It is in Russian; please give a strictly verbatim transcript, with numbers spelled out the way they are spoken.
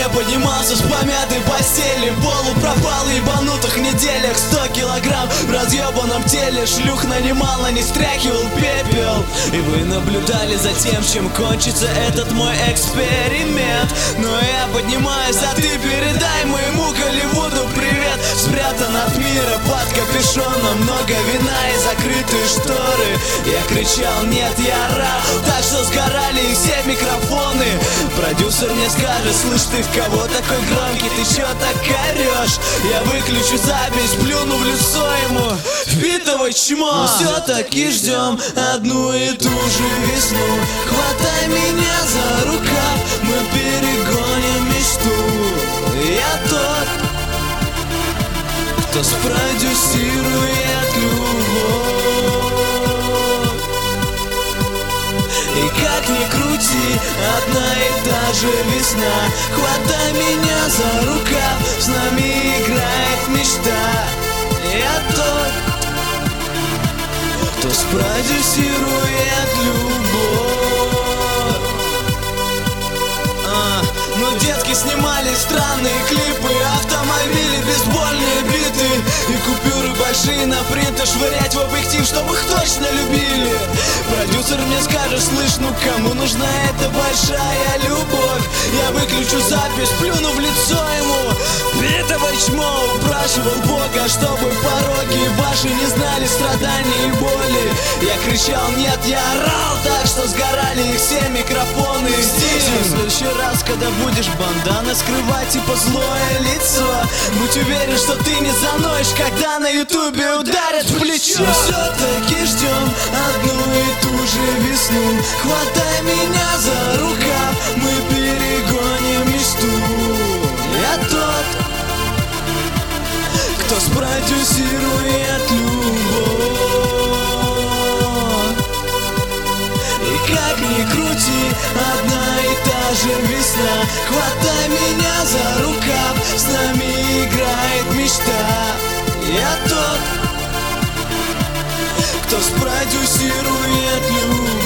поднимался с помятой постели, полу пропал в ебанутых неделях. Сто килограмм в разъебанном теле, шлюх нанимал, а не стряхивал пепел. И вы наблюдали за тем, чем кончится этот мой эксперимент. Но я поднимаюсь, а ты передай моему Голливуду привет. Спрятан от мира под капюшоном, много вина и закрытые шторы. Я кричал, нет, я орал, так что сгорали и все микрофоны. Продюсер мне скажет, слышь, ты в кого такой громкий, ты чё так орёшь? Я выключу запись, плюну в лицо ему, впитывай чмо. Но все-таки ждем одну и ту же весну. Хватай меня за рукав, мы перегоним мечту. Я тот, кто спродюсирует любовь. И как ни крути, одна и та же весна. Хватай меня за рукав, с нами играет мечта. Я тот, кто спродюсирует любовь. а, Ну детки снимали странные клипы, автомобили, бейсбольные биты и купюры большие на принты швырять в объектив, чтобы их точно любили. Продюсер мне скажет, слышь, ну кому нужна эта большая любовь? Я выключу запись, плюну в лицо ему, впитывай чмо. Упрашивал Бога, чтобы пороги ваши не знали страданий и боли. Я кричал, нет, я орал, так что сгорали их все микрофоны. Здесь в следующий раз, когда будешь бандана скрывать типа злое лицо, будь уверен, что ты не заноешь, когда на ютубе ударят в плечо. Все-таки ждем одну и ту же весну. Хватай меня за рукав, мы перегоним мечту. Я тот, кто спродюсирует любовь. И как ни крути, одна и та же весна. Хватай меня за рукав, с нами играет мечта. Я тот, кто спродюсирует любовь.